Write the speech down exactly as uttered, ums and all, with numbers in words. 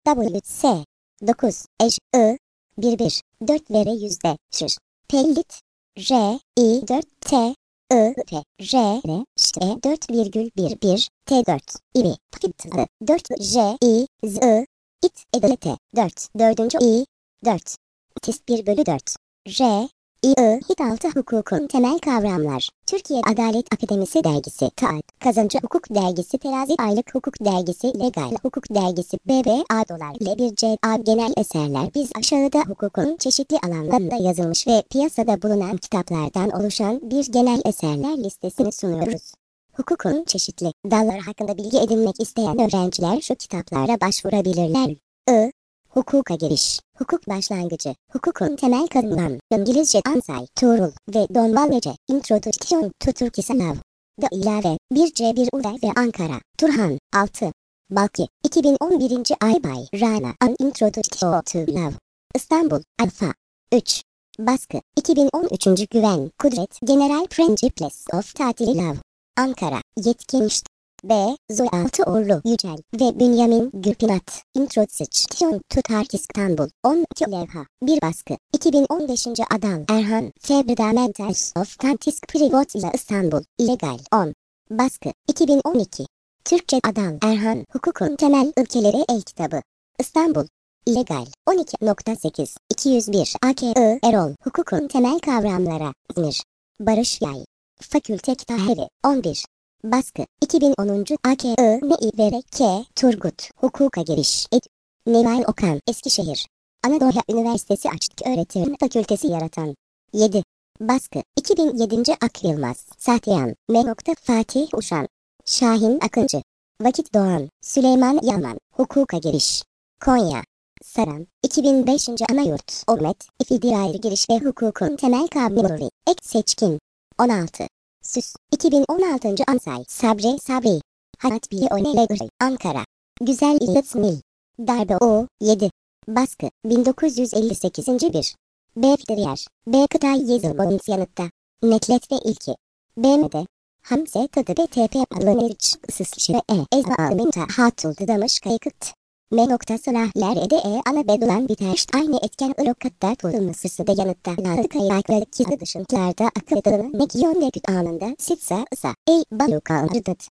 W, S, dokuz, Ej, I, bir bir, dört vere yüzde, şır, pellit, R, I, dört, T, I, P, R, R, Ş, dört virgül bir bir, T dört, İbi, Pit, dört, J, I, Z, I, İt, Edete, dört, dördüncü I, dört, Tis bir bölü dört, R, İ, I, Hit altı hukukun temel kavramlar. Türkiye Adalet Akademisi dergisi, T A D, Kazancı Hukuk dergisi, Terazi Aylık Hukuk dergisi, Legal Hukuk dergisi, B B A Dolar, L bir C A Genel eserler. Biz aşağıda hukukun çeşitli alanlarında yazılmış ve piyasada bulunan kitaplardan oluşan bir genel eserler listesini sunuyoruz. Hukukun çeşitli dalları hakkında bilgi edinmek isteyen öğrenciler şu kitaplara başvurabilirler. I. Hukuka giriş, hukuk başlangıcı, hukukun temel kavramları, İngilizce Ansay, Tuğrul ve Donvalece, Introduction to Turkish Law. Da ilave, bir C bir U ve Ankara, Turhan, altı. Balki, iki bin on birinci ay Bay Rana, An Introduction to Law. İstanbul, Alfa, üç. Baskı, iki bin on üçüncü Güven, Kudret, General Principles of Tatil Law. Ankara, Yetkin İşte. B. Zoe Altıoğlu Yücel ve Bünyamin Gürpinat. Introduction to Turkish İstanbul. on iki levha. Bir baskı. iki bin on beşinci Adal Erhan. Fundamentals of Turkish Private Law İstanbul. İllegal. on. Baskı. iki bin on iki. Türkçe Adal Erhan. Hukukun temel ilkeleri el kitabı. İstanbul. İllegal. on iki nokta sekiz. iki yüz bir. A K I Erol. Hukukun temel kavramlara. İzmir. Barış Yay. Fakülte Kütahya. on bir. Baskı. iki bin onuncu A K I N İ V R K Turgut. Hukuka giriş. Ed. Neval Okan. Eskişehir. Anadolu Üniversitesi Açık Öğretim Fakültesi yaratan. yedi. Baskı. iki bin yedinci Ak Yılmaz. Sahtiyan. M. Fatih Uşan. Şahin Akıncı. Vakit Doğan. Süleyman Yaman. Hukuka giriş. Konya. Saran. iki bin beşinci Anayurt. Ormet. İfidiraylı giriş ve hukukun temel kavramları. Ek seçkin. on altı. Süs. iki bin on altıncı Ansay. Sabri Sabri. Hayat Biyonelegri. Ankara. Güzel İlitsmil. Darbe O. yedi. Baskı. bin dokuz yüz elli sekizinci bir. B. Fidriyer. B. Kıtay Yazılboyunç yanıtta. Neklet ve ilki. B M D. Hamse Tadı B T P Alıneriç. Sısçı E. Ezma Alminta Hatuldu Damış Kaykıt. M. Salahler Ede E. Ana Bedulan Biterşt aynı etken ırokatta tutulmasısı da yanıtta. Ladı kayakları kizli dışıntılarda akıdığını Nekyon Leküt anında Sitsa Isa. Ey Baluka Arıdat.